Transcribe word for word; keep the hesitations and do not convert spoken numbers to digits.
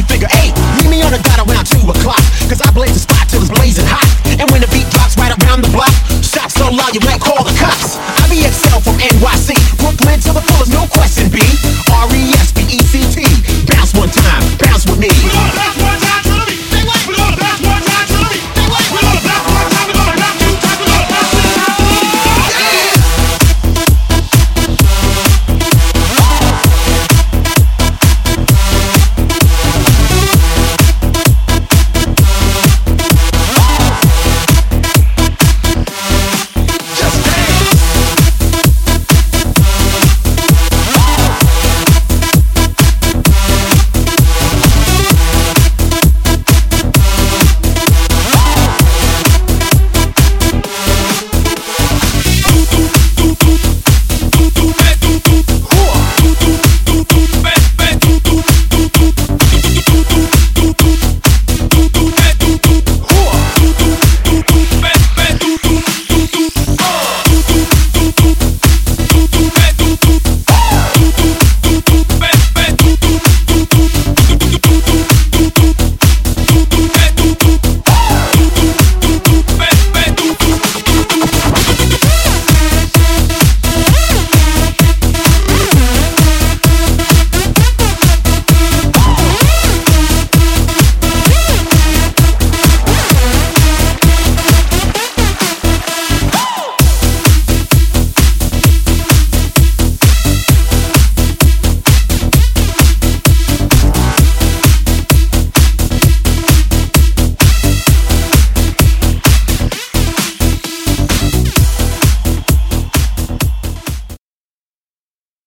figure eight. Meet me on the dot around two o'clock, cause I blaze the spot till it's blazing hot. And when the beat drops right around the block, shots so loud you might call the cops. I be X L from N Y C, Brooklyn to the fullest, no question.